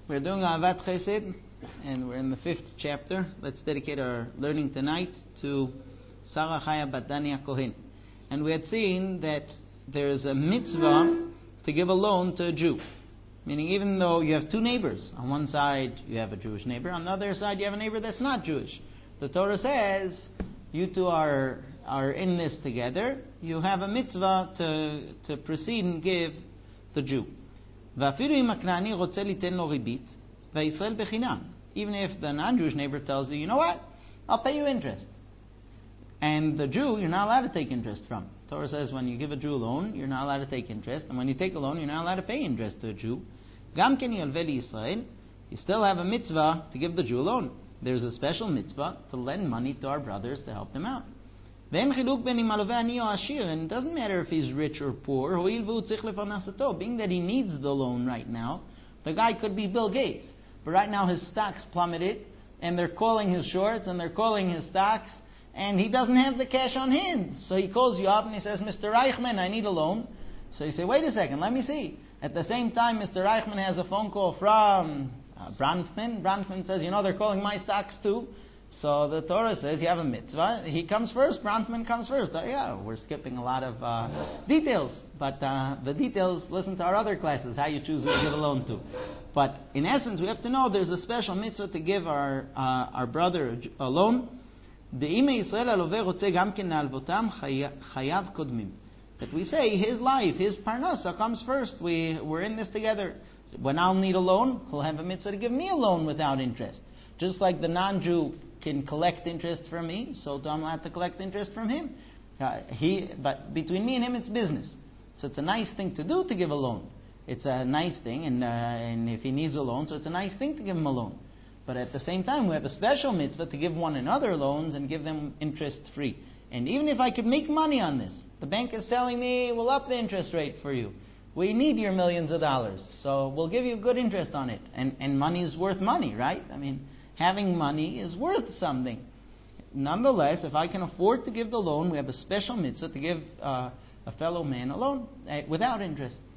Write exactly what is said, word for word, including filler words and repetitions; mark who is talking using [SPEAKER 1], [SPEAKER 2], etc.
[SPEAKER 1] We're doing Ahavat Chesed, and we're in the fifth chapter. Let's dedicate our learning tonight to Sarah Chaya Bat Dania Kohen. And we had seen that there's a mitzvah to give a loan to a Jew. Meaning even though you have two neighbors, on one side you have a Jewish neighbor, on the other side you have a neighbor that's not Jewish. The Torah says, you two are are in this together, you have a mitzvah to, to proceed and give the Jew. Even if the non-Jewish neighbor tells you, you know what, I'll pay you interest. And the Jew, you're not allowed to take interest from. The Torah says when you give a Jew a loan, you're not allowed to take interest. And when you take a loan, you're not allowed to pay interest to a Jew. You still have a mitzvah to give the Jew a loan. There's a special mitzvah to lend money to our brothers to help them out. And it doesn't matter if he's rich or poor. Being that he needs the loan right now, the guy could be Bill Gates. But right now his stocks plummeted, and they're calling his shorts, and they're calling his stocks, and he doesn't have the cash on hand. So he calls you up and he says, Mister Reichman, I need a loan. So you say, wait a second, let me see. At the same time, Mister Reichman has a phone call from uh, Brandtman. Brandtman says, you know, they're calling my stocks too. So the Torah says you have a mitzvah. He comes first. Brandtman comes first. Uh, yeah, we're skipping a lot of uh, details. But uh, the details, listen to our other classes, how you choose who to give a loan to. But in essence, we have to know there's a special mitzvah to give our uh, our brother a loan. That we say his life, his parnasa comes first. We, we're in this together. When I'll need a loan, he'll have a mitzvah to give me a loan without interest. Just like the non-Jew can collect interest from me, so I'm allowed to collect interest from him. Uh, he, but between me and him, it's business. So it's a nice thing to do to give a loan. It's a nice thing, and, uh, and if he needs a loan, so it's a nice thing to give him a loan. But at the same time, we have a special mitzvah to give one another loans and give them interest-free. And even if I could make money on this, the bank is telling me, we'll up the interest rate for you. We need your millions of dollars, so we'll give you good interest on it. And, and money is worth money, right? I mean, having money is worth something. Nonetheless, if I can afford to give the loan, we have a special mitzvah to give uh, a fellow man a loan uh, without interest.